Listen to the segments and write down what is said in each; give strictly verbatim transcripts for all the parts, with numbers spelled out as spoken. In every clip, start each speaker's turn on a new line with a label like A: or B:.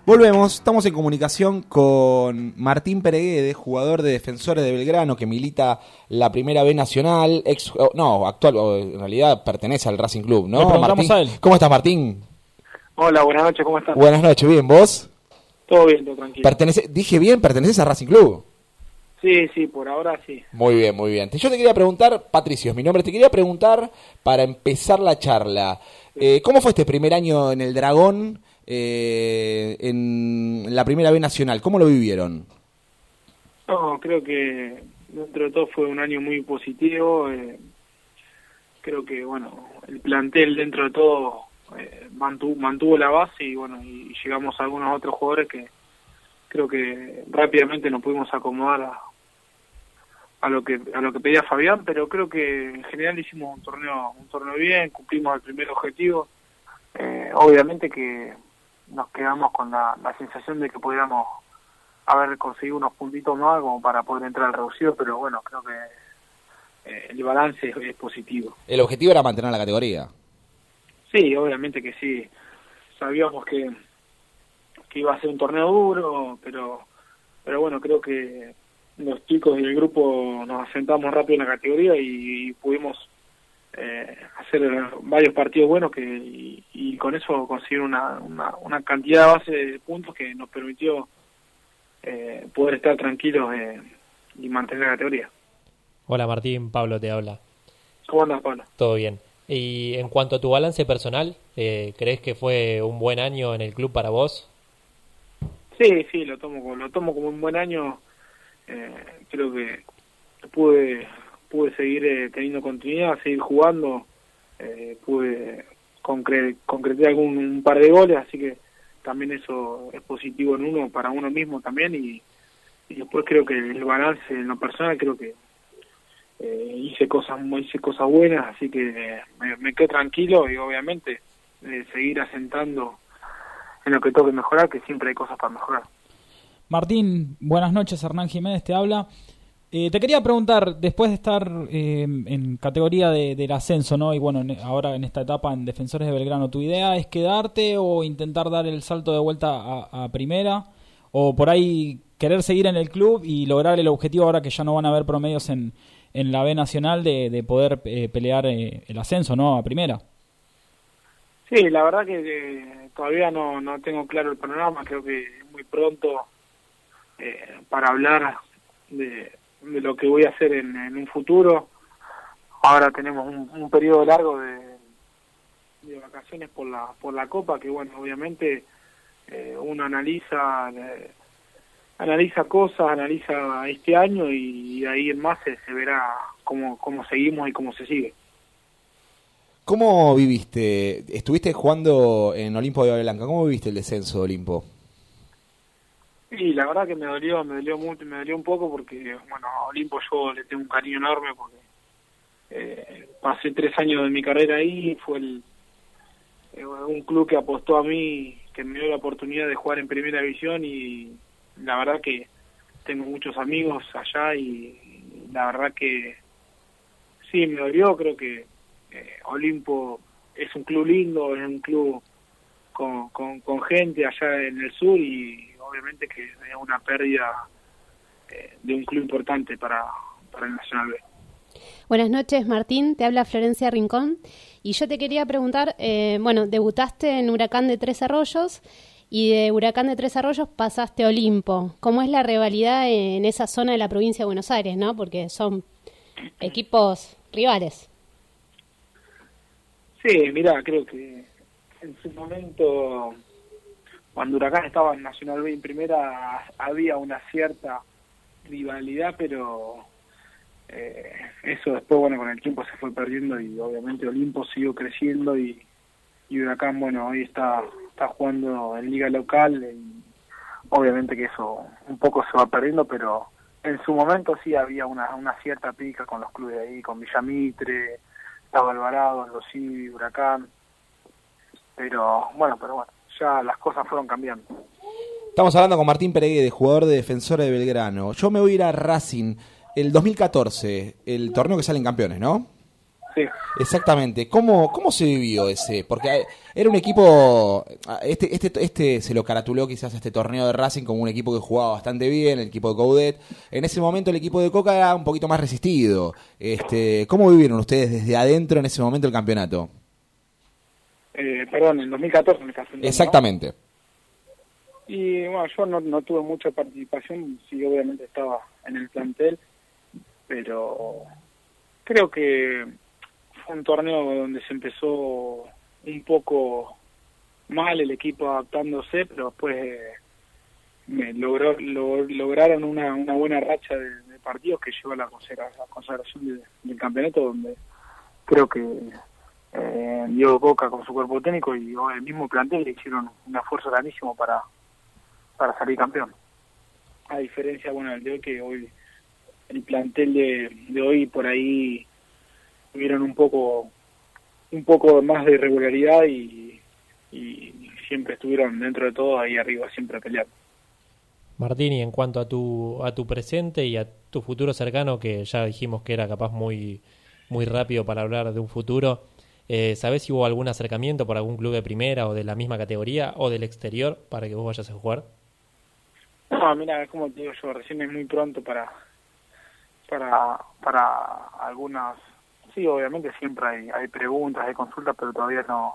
A: Volvemos, estamos en comunicación con Martín Pereguede, jugador de Defensores de Belgrano, que milita la Primera B Nacional, ex, no, actual, en realidad pertenece al Racing Club, ¿no?
B: Le preguntamos
A: Martín,
B: a él.
A: ¿cómo estás, Martín?
C: Hola, buenas noches, ¿cómo estás?
A: Buenas noches, ¿bien? ¿Vos?
C: Todo bien, todo tranquilo.
A: Pertenece, dije bien, ¿perteneces a Racing Club?
C: Sí, sí, por ahora sí.
A: Muy bien, muy bien. Yo te quería preguntar, Patricio es mi nombre, te quería preguntar para empezar la charla, eh, ¿cómo fue este primer año en el Dragón? Eh, en la Primera B Nacional, ¿cómo lo vivieron?
C: No, creo que dentro de todo fue un año muy positivo. Eh, creo que, bueno, el plantel dentro de todo eh, mantuvo, mantuvo la base y, bueno, y llegamos a algunos otros jugadores que creo que rápidamente nos pudimos acomodar a, a lo que a lo que pedía Fabián, pero creo que en general hicimos un torneo un torneo bien, cumplimos el primer objetivo. Eh, obviamente que nos quedamos con la, la sensación de que pudiéramos haber conseguido unos puntitos más como para poder entrar al reducido, pero bueno, creo que eh, el balance es, es positivo.
A: ¿El objetivo era mantener la categoría?
C: Sí, obviamente que sí. Sabíamos que, que iba a ser un torneo duro, pero pero bueno, creo que los chicos del grupo nos asentamos rápido en la categoría y, y pudimos Eh, hacer varios partidos buenos que y, y con eso conseguir una, una, una cantidad de base de puntos que nos permitió eh, poder estar tranquilos eh, y mantener la categoría.
B: Hola Martín, Pablo te habla.
C: ¿Cómo andas, Pablo?
B: Todo bien. Y en cuanto a tu balance personal, eh, ¿crees que fue un buen año en el club para vos?
C: Sí, sí, lo tomo como, lo tomo como un buen año. Eh, creo que pude pude seguir eh, teniendo continuidad, seguir jugando, eh, pude concre concretar algún un par de goles, así que también eso es positivo en uno, para uno mismo también, y, y después creo que el balance en lo personal, creo que eh, hice cosas hice cosas buenas, así que eh, me, me quedé tranquilo y obviamente eh, seguir asentando en lo que tengo que mejorar, que siempre hay cosas para mejorar.
D: Martín, buenas noches, Hernán Jiménez te habla. Eh, te quería preguntar, después de estar eh, en categoría de, del ascenso, ¿no? Y bueno, en, ahora en esta etapa en Defensores de Belgrano, ¿tu idea es quedarte o intentar dar el salto de vuelta a, a primera? ¿O por ahí querer seguir en el club y lograr el objetivo ahora que ya no van a haber promedios en, en la B Nacional de, de poder eh, pelear eh, el ascenso, ¿no? A primera.
C: Sí, la verdad que, que todavía no, no tengo claro el panorama, creo que es muy pronto eh, para hablar de... de lo que voy a hacer en, en un futuro. Ahora tenemos un, un periodo largo de, de vacaciones por la por la Copa, que bueno, obviamente eh, uno analiza eh, analiza cosas, analiza este año y, y ahí en más se, se verá cómo, cómo seguimos y cómo se sigue.
A: ¿Cómo viviste? Estuviste jugando en Olimpo de Bahía Blanca, ¿cómo viviste el descenso de Olimpo?
C: Sí, la verdad que me dolió, me dolió mucho, me dolió un poco porque, bueno, a Olimpo yo le tengo un cariño enorme porque eh, pasé tres años de mi carrera ahí, fue el, eh, un club que apostó a mí, que me dio la oportunidad de jugar en Primera División y la verdad que tengo muchos amigos allá y la verdad que sí, me dolió, creo que eh, Olimpo es un club lindo, es un club con, con, con gente allá en el sur y obviamente que es una pérdida eh, de un club importante para, para el Nacional B.
E: Buenas noches, Martín, te habla Florencia Rincón y yo te quería preguntar, eh, bueno, debutaste en Huracán de Tres Arroyos y de Huracán de Tres Arroyos pasaste a Olimpo. ¿Cómo es la rivalidad en esa zona de la provincia de Buenos Aires, no? Porque son equipos rivales.
C: Sí, mirá, creo que en su momento, cuando Huracán estaba en Nacional B en primera, había una cierta rivalidad, pero eh, eso después, bueno, con el tiempo se fue perdiendo y obviamente Olimpo siguió creciendo y, y Huracán, bueno, hoy está, está jugando en liga local y obviamente que eso un poco se va perdiendo, pero en su momento sí había una, una cierta pica con los clubes de ahí, con Villamitre, estaba Alvarado, Losí, Huracán, pero bueno, pero bueno, ya las cosas fueron cambiando.
A: Estamos hablando con Martín Pereguede, jugador de Defensores de Belgrano. Yo me voy a ir a Racing el dos mil catorce, el torneo que salen campeones, ¿no?
C: Sí.
A: Exactamente. ¿Cómo, cómo se vivió ese? Porque era un equipo, este, este, este se lo caratuló quizás este torneo de Racing como un equipo que jugaba bastante bien, el equipo de Coudet. En ese momento el equipo de Coca era un poquito más resistido. Este, ¿cómo vivieron ustedes desde adentro en ese momento el campeonato?
C: Eh, perdón, en dos mil catorce me casé.
A: Exactamente.
C: ¿No? Y bueno, yo no, no tuve mucha participación, sí, obviamente estaba en el plantel, pero creo que fue un torneo donde se empezó un poco mal el equipo adaptándose, pero después eh, me logró, lo, lograron una, una buena racha de, de partidos que llevó a la, consagra, la consagración de, del campeonato, donde creo que eh, Diego Coca con su cuerpo técnico y el mismo plantel le hicieron un esfuerzo grandísimo para para salir campeón. A diferencia, bueno, del de hoy, que hoy el plantel de, de hoy por ahí tuvieron un poco un poco más de irregularidad y, y siempre estuvieron dentro de todo ahí arriba, siempre peleando.
B: Martín, y en cuanto a tu a tu presente y a tu futuro cercano, que ya dijimos que era capaz muy muy rápido para hablar de un futuro, eh, ¿sabés si hubo algún acercamiento por algún club de primera o de la misma categoría o del exterior para que vos vayas a jugar?
C: No, mira, como te digo yo, recién es muy pronto para para para algunas, sí, obviamente siempre hay, hay preguntas, hay consultas, pero todavía no,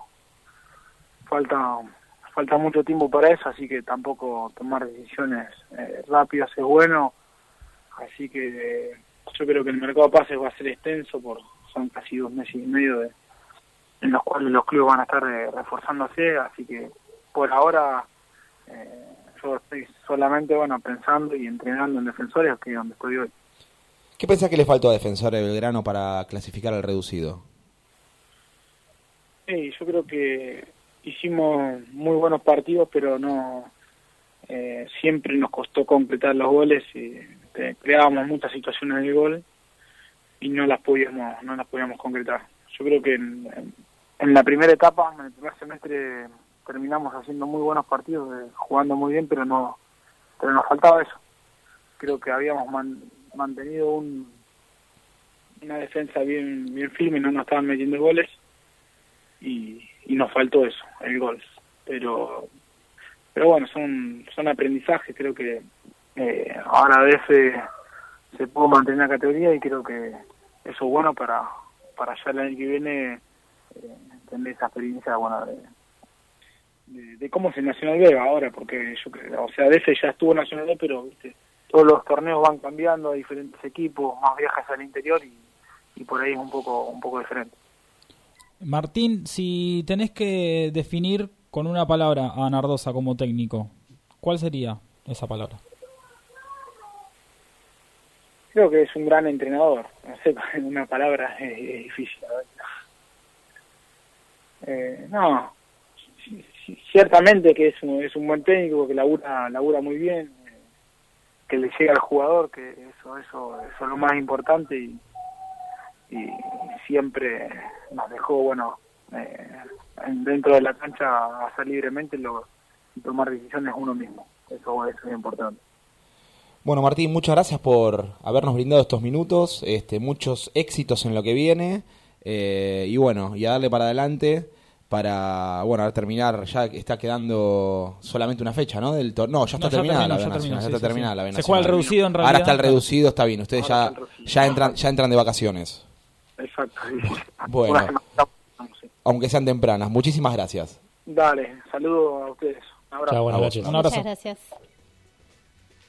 C: falta falta mucho tiempo para eso, así que tampoco tomar decisiones eh, rápidas es bueno, así que eh, yo creo que el mercado de pases va a ser extenso, por son casi dos meses y medio de, en los cuales los clubes van a estar eh, reforzándose, así que por ahora eh, yo estoy solamente, bueno, pensando y entrenando en Defensores, que es donde estoy hoy.
A: ¿Qué pensás que le faltó a Defensores de Belgrano para clasificar al reducido?
C: Sí, yo creo que hicimos muy buenos partidos, pero no eh, siempre nos costó completar los goles y eh, creábamos muchas situaciones de gol y no las podíamos no las podíamos concretar. Yo creo que en, en, en la primera etapa, en el primer semestre, terminamos haciendo muy buenos partidos, eh, jugando muy bien, pero no pero nos faltaba eso. Creo que habíamos man, mantenido un, una defensa bien bien firme, no nos estaban metiendo goles y, y nos faltó eso, el gol. Pero pero bueno, son son aprendizajes, creo que eh, ahora D F se pudo mantener la categoría y creo que eso es bueno para para ya el año que viene eh, tener esa experiencia, bueno, de De, de cómo es el Nacional B ahora, porque yo creo, o sea, D F ya estuvo Nacional B, pero viste, todos los torneos van cambiando a diferentes equipos, más viajes al interior y, y por ahí es un poco un poco diferente.
D: Martín, si tenés que definir con una palabra a Nardosa como técnico, ¿cuál sería esa palabra?
C: Creo que es un gran entrenador, no sé, una palabra es, es difícil, la verdad. Eh, no, ciertamente que es un, es un buen técnico, que labura, labura muy bien, eh, que le llega al jugador, que eso, eso, eso es lo más importante y, y siempre nos dejó, bueno, eh, dentro de la cancha hacer libremente lo, y tomar decisiones uno mismo. Eso, eso es importante.
A: Bueno, Martín, muchas gracias por habernos brindado estos minutos, este, muchos éxitos en lo que viene eh, y bueno, y a darle para adelante. Para, bueno, a terminar, ya está quedando solamente una fecha, ¿no? Del tor- no, ya está
D: No, ya
A: terminada
D: terminó,
A: la
D: ya
A: B Nacional,
D: terminó,
A: ya
D: sí,
A: está
D: sí,
A: terminada
D: sí.
A: la B
D: Se
A: Nacional.
D: juega el reducido en realidad.
A: Ahora está el reducido, está bien, ustedes
C: Ahora
A: ya,
C: está el reducido.
A: ya entran ya entran de vacaciones.
C: Exacto.
A: Bueno,
C: Una semana, sí.
A: aunque sean tempranas. Muchísimas gracias.
C: Dale, saludos a ustedes. Un abrazo.
B: Chao, buenas
A: A vos.
B: noches.
D: Un abrazo.
E: Muchas gracias.